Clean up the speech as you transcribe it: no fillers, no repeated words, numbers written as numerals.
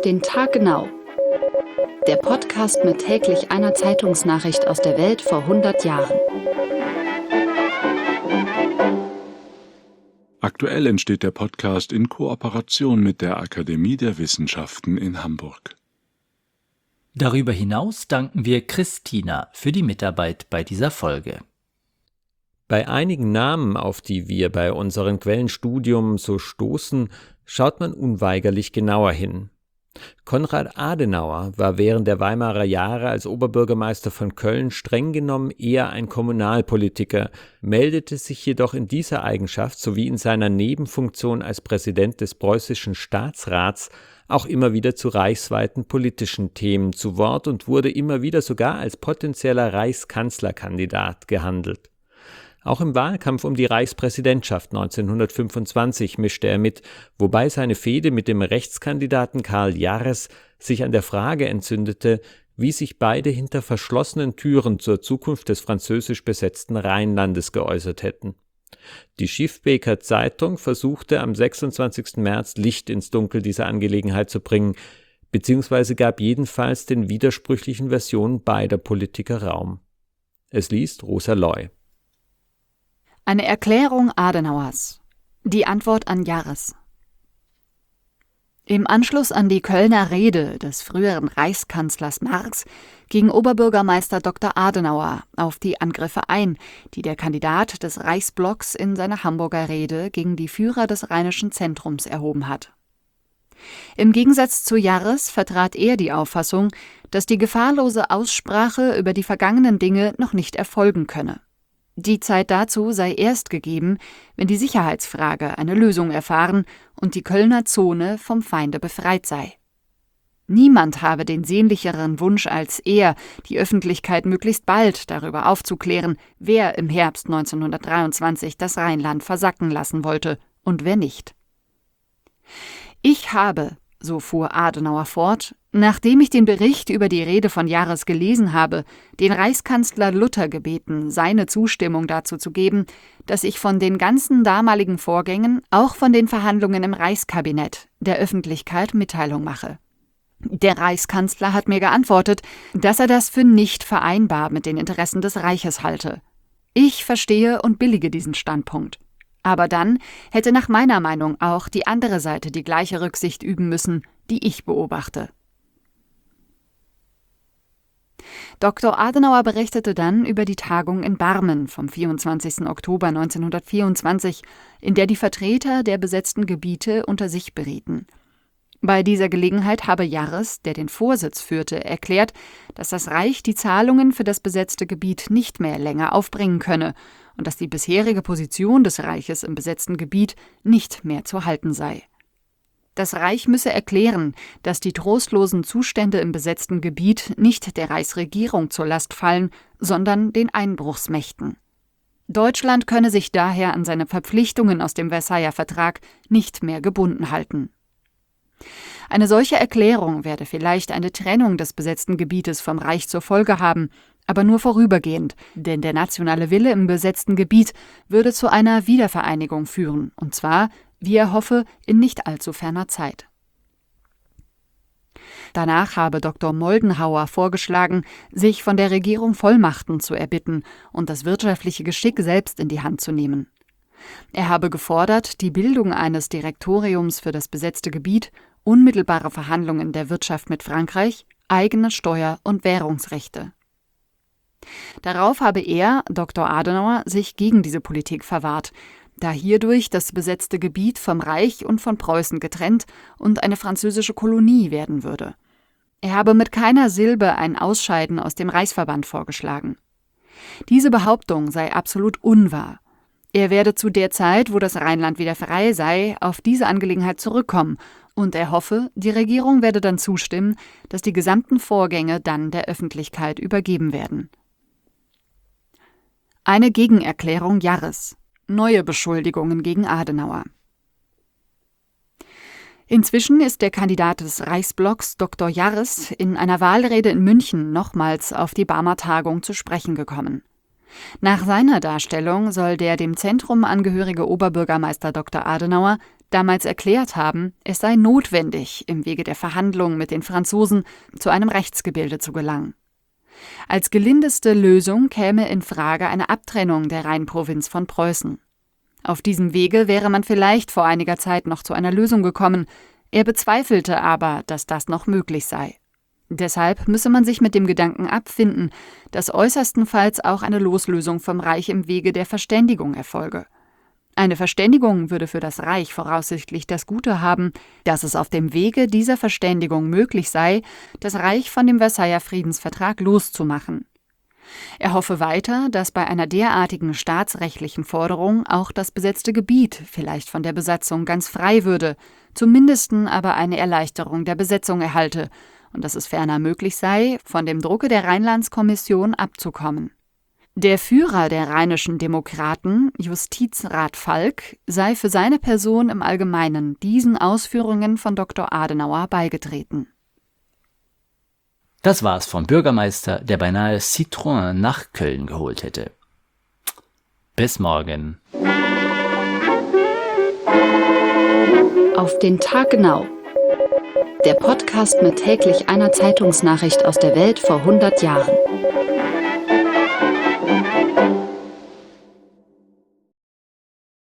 auf den Tag genau. Der Podcast mit täglich einer Zeitungsnachricht aus der Welt vor 100 Jahren. Aktuell entsteht der Podcast in Kooperation mit der Akademie der Wissenschaften in Hamburg. Darüber hinaus danken wir Christina für die Mitarbeit bei dieser Folge. Bei einigen Namen, auf die wir bei unserem Quellenstudium so stoßen, schaut man unweigerlich genauer hin. Konrad Adenauer war während der Weimarer Jahre als Oberbürgermeister von Köln streng genommen eher ein Kommunalpolitiker, meldete sich jedoch in dieser Eigenschaft sowie in seiner Nebenfunktion als Präsident des preußischen Staatsrats auch immer wieder zu reichsweiten politischen Themen zu Wort und wurde immer wieder sogar als potenzieller Reichskanzlerkandidat gehandelt. Auch im Wahlkampf um die Reichspräsidentschaft 1925 mischte er mit, wobei seine Fehde mit dem Rechtskandidaten Karl Jarres sich an der Frage entzündete, wie sich beide hinter verschlossenen Türen zur Zukunft des französisch besetzten Rheinlandes geäußert hätten. Die Schiffbeker Zeitung versuchte am 26. März Licht ins Dunkel dieser Angelegenheit zu bringen, beziehungsweise gab jedenfalls den widersprüchlichen Versionen beider Politiker Raum. Es liest Rosa Loy. Eine Erklärung Adenauers. Die Antwort an Jarres. Im Anschluss an die Kölner Rede des früheren Reichskanzlers Marx ging Oberbürgermeister Dr. Adenauer auf die Angriffe ein, die der Kandidat des Reichsblocks in seiner Hamburger Rede gegen die Führer des Rheinischen Zentrums erhoben hat. Im Gegensatz zu Jarres vertrat er die Auffassung, dass die gefahrlose Aussprache über die vergangenen Dinge noch nicht erfolgen könne. Die Zeit dazu sei erst gegeben, wenn die Sicherheitsfrage eine Lösung erfahren und die Kölner Zone vom Feinde befreit sei. Niemand habe den sehnlicheren Wunsch als er, die Öffentlichkeit möglichst bald darüber aufzuklären, wer im Herbst 1923 das Rheinland versacken lassen wollte und wer nicht. Ich habe, so fuhr Adenauer fort, nachdem ich den Bericht über die Rede von Jarres gelesen habe, den Reichskanzler Luther gebeten, seine Zustimmung dazu zu geben, dass ich von den ganzen damaligen Vorgängen, auch von den Verhandlungen im Reichskabinett, der Öffentlichkeit Mitteilung mache. Der Reichskanzler hat mir geantwortet, dass er das für nicht vereinbar mit den Interessen des Reiches halte. Ich verstehe und billige diesen Standpunkt. Aber dann hätte nach meiner Meinung auch die andere Seite die gleiche Rücksicht üben müssen, die ich beobachte. Dr. Adenauer berichtete dann über die Tagung in Barmen vom 24. Oktober 1924, in der die Vertreter der besetzten Gebiete unter sich berieten. Bei dieser Gelegenheit habe Jarres, der den Vorsitz führte, erklärt, dass das Reich die Zahlungen für das besetzte Gebiet nicht mehr länger aufbringen könne und dass die bisherige Position des Reiches im besetzten Gebiet nicht mehr zu halten sei. Das Reich müsse erklären, dass die trostlosen Zustände im besetzten Gebiet nicht der Reichsregierung zur Last fallen, sondern den Einbruchsmächten. Deutschland könne sich daher an seine Verpflichtungen aus dem Versailler Vertrag nicht mehr gebunden halten. Eine solche Erklärung werde vielleicht eine Trennung des besetzten Gebietes vom Reich zur Folge haben, aber nur vorübergehend, denn der nationale Wille im besetzten Gebiet würde zu einer Wiedervereinigung führen, und zwar, wie er hoffe, in nicht allzu ferner Zeit. Danach habe Dr. Moldenhauer vorgeschlagen, sich von der Regierung Vollmachten zu erbitten und das wirtschaftliche Geschick selbst in die Hand zu nehmen. Er habe gefordert, die Bildung eines Direktoriums für das besetzte Gebiet, unmittelbare Verhandlungen der Wirtschaft mit Frankreich, eigene Steuer- und Währungsrechte. Darauf habe er, Dr. Adenauer, sich gegen diese Politik verwahrt, da hierdurch das besetzte Gebiet vom Reich und von Preußen getrennt und eine französische Kolonie werden würde. Er habe mit keiner Silbe ein Ausscheiden aus dem Reichsverband vorgeschlagen. Diese Behauptung sei absolut unwahr. Er werde zu der Zeit, wo das Rheinland wieder frei sei, auf diese Angelegenheit zurückkommen und er hoffe, die Regierung werde dann zustimmen, dass die gesamten Vorgänge dann der Öffentlichkeit übergeben werden. Eine Gegenerklärung Jarres. Neue Beschuldigungen gegen Adenauer. Inzwischen ist der Kandidat des Reichsblocks Dr. Jarres in einer Wahlrede in München nochmals auf die Barmer Tagung zu sprechen gekommen. Nach seiner Darstellung soll der dem Zentrum angehörige Oberbürgermeister Dr. Adenauer damals erklärt haben, es sei notwendig, im Wege der Verhandlungen mit den Franzosen zu einem Rechtsgebilde zu gelangen. Als gelindeste Lösung käme in Frage eine Abtrennung der Rheinprovinz von Preußen. Auf diesem Wege wäre man vielleicht vor einiger Zeit noch zu einer Lösung gekommen, er bezweifelte aber, dass das noch möglich sei. Deshalb müsse man sich mit dem Gedanken abfinden, dass äußerstenfalls auch eine Loslösung vom Reich im Wege der Verständigung erfolge. Eine Verständigung würde für das Reich voraussichtlich das Gute haben, dass es auf dem Wege dieser Verständigung möglich sei, das Reich von dem Versailler Friedensvertrag loszumachen. Er hoffe weiter, dass bei einer derartigen staatsrechtlichen Forderung auch das besetzte Gebiet vielleicht von der Besatzung ganz frei würde, zumindest aber eine Erleichterung der Besetzung erhalte und dass es ferner möglich sei, von dem Drucke der Rheinlandskommission abzukommen. Der Führer der Rheinischen Demokraten, Justizrat Falk, sei für seine Person im Allgemeinen diesen Ausführungen von Dr. Adenauer beigetreten. Das war's vom Bürgermeister, der beinahe Citroën nach Köln geholt hätte. Bis morgen. Auf den Tag genau. Der Podcast mit täglich einer Zeitungsnachricht aus der Welt vor 100 Jahren.